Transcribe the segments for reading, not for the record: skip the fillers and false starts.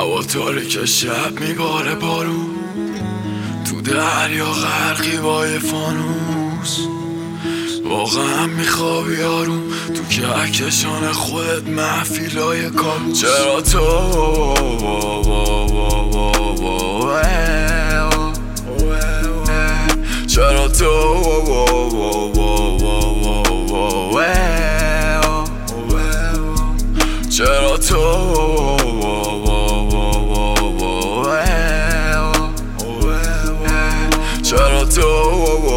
هوا تاریک شب میباره بارون، تو دریا غرقی با یه فانوس. واقعا میخوابی آروم تو کهکشان خودت، محفیلای کابوس. چرا تو چرا تو چرا تو چرا تو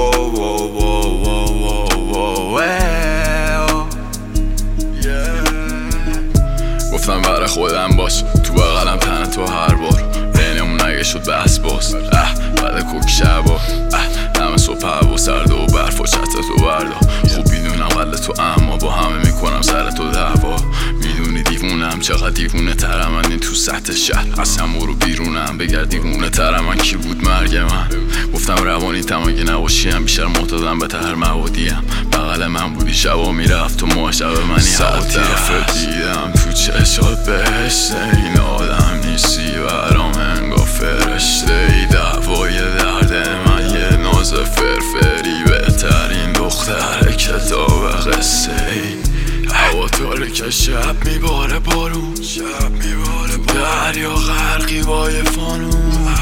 گفتم برای خودم باش، تو بغلم تن تو هر بار. بینمون نگه شد بحث باز، بعد کوک شبا دم صبح هوا سرد و برف و چتر تو بردا. خوب میدونم قلب تو، اما با همه میکنم سر تو دعوا. میدونی دیوونم چقدر دیوونه ترم من، این تو سطح شهر اصلا برو بیرونم بگرد دیوونه ترم من. کی بود مرگ من؟ گفتم روانی تماگه نباشیم، بیشتر محتاطم به تر موادیم. بغل من بودی شبا میرفت تو معشق منی، هوا تیره دیدم تو چشات بهشته. این آدم نیستی برام انگار فرشته ای، دعوای درد من یه ناز فرفری. بهترین دختر کتاب قصه ای، هوا تاریک شب میباره بارون، دریا غرقی با یه فانوس.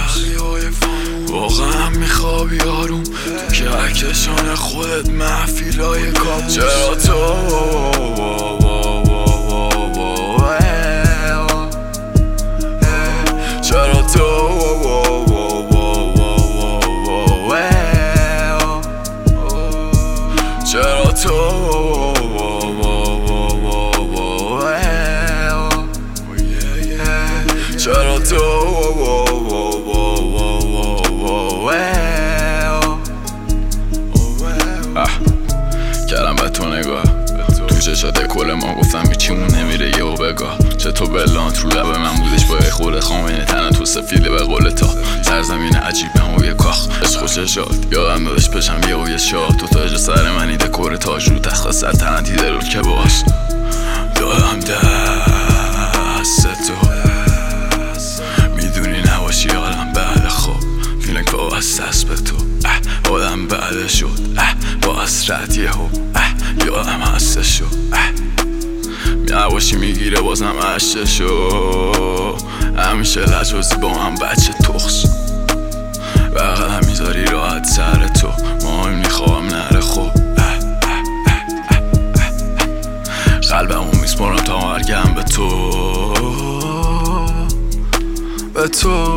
واقعا میخوابی آروم تو کهکشان خودت، محفیلای کابوس. چرا تو چرا تو چرا تو چرا تو کردم به تو نگاه تو چشات کل ما، گفتم هیچیمون نمیره یهو بگاه. چطور بلان رو لب من بودش با یه خورده خامنه تنه تو سفیده به قول تا. سرزمین عجیب و یه کاخ عشق و شاد، یادم دادش پشم یه شاد. تو تاج سر منی دکور تاج رو تخت سلطنتی درول که باز. دادم دست تو، میدونی نباشی حالم بعد خوب. فیلنگ وابسته است به تو، آدم بعد شد با حسرت یهو یادم هسته شد. نباشی میگیره بازم عشته شو، همیشه لجوزی با هم بچه تخص. بغلم میذاری راحت سر تو، مهم میخوام نره خوب. قلبمو میسپارم تا مرگم به تو، به تو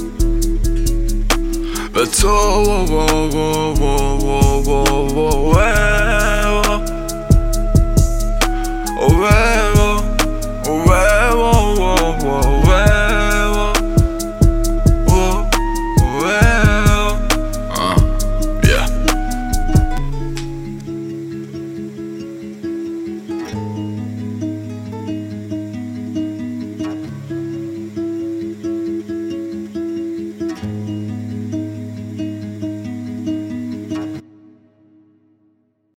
به تو